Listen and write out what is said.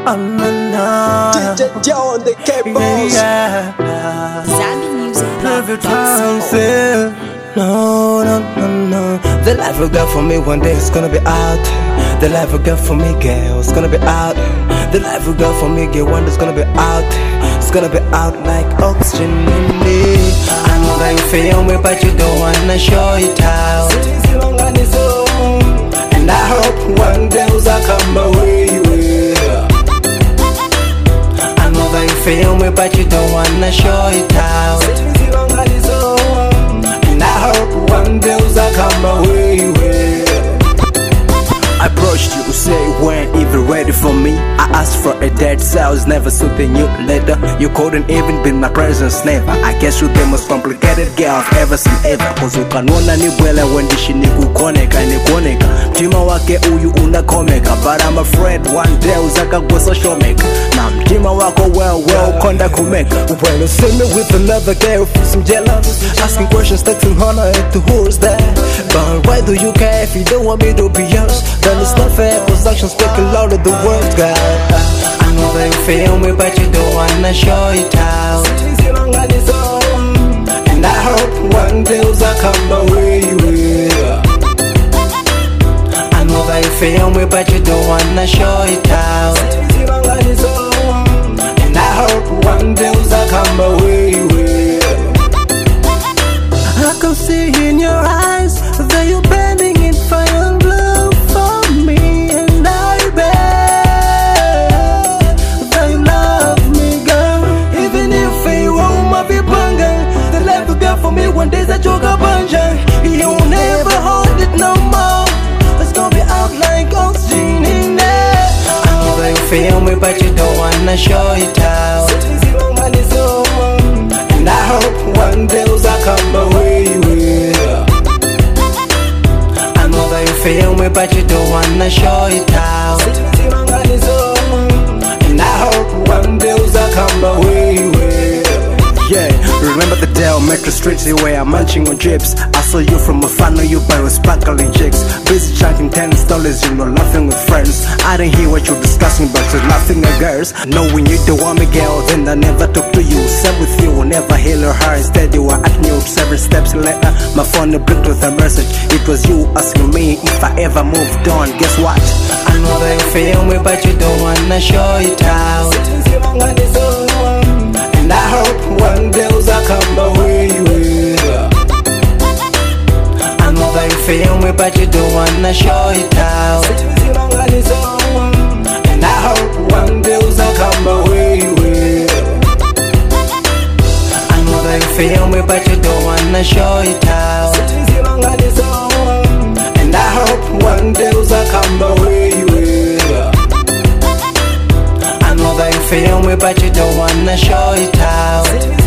DJ Joe on the K-Boss. Zambi Music. Every time feel no. The life you got for me one day is gonna be out. The life you got for me, girl, it's gonna be out. The life you got for me, girl, one day's gonna be out. It's gonna be out like oxygen in me. I know that you feel me, but you don't wanna show it out. And I hope one day I'll come away with. I know that you feel me, but you don't wanna show it out. And I hope one day I'll come away with. I approached you, say you weren't even ready for me. I asked for a date, so I was never something new later. You couldn't even be my presence, never. I guess you're the most complicated girl I've ever seen ever. Cause you can wanna ni bwela when dishi ni kukoneka ni kuoneka. Mtima wake uyu unakomeka. But I'm afraid one day uzaka kwa social maker. Na mtima wako well konda kumeka. When you see me with another girl, feel some jealous. Asking questions, texting honor at the who's there. But why do you care if you don't want me to be yours? Then it's not fair, cause actions speak louder than words, girl. I know that you feel me, but you don't wanna show it out. And I hope one day I'll come away with. I know that you feel me, but you don't wanna show it out. And I hope one day I'll come away with. I can see in your eyes that you're bending in fire and love for me. And I bet that you love me, girl. Even if you won't my be banging, the life you got for me one day's a joke a bungee. You'll never hold it no more. It's gonna be out like oxygen in there. I know that you feel me, but you don't wanna show it out. And I hope one day I'll come away with. I know that you feel me, but you don't wanna show it out. And I hope one day I'll come away with. Yeah, remember the day on Metro Street where I'm munching on chips. I saw you from afar, know you by with sparkling chicks. Busy chatting $10, you know, laughing with friends. I didn't hear what you're discussing, but you're laughing at girls. Knowing you don't want me, girl, then I never talk to you. Same with you, will never heal her. Instead, you were at me 7 steps later. My phone blinked with a message. It was you asking me if I ever moved on. Guess what? I know that you feel me, but you don't wanna show it out. And I hope one day I'll come away with. I know that you feel me, but you don't wanna show it out. And I hope one day I'll come away with. I know that you feel me, but you don't wanna show it out. And I hope one day I'll come away with. I know that you feel me, but you don't wanna show it out.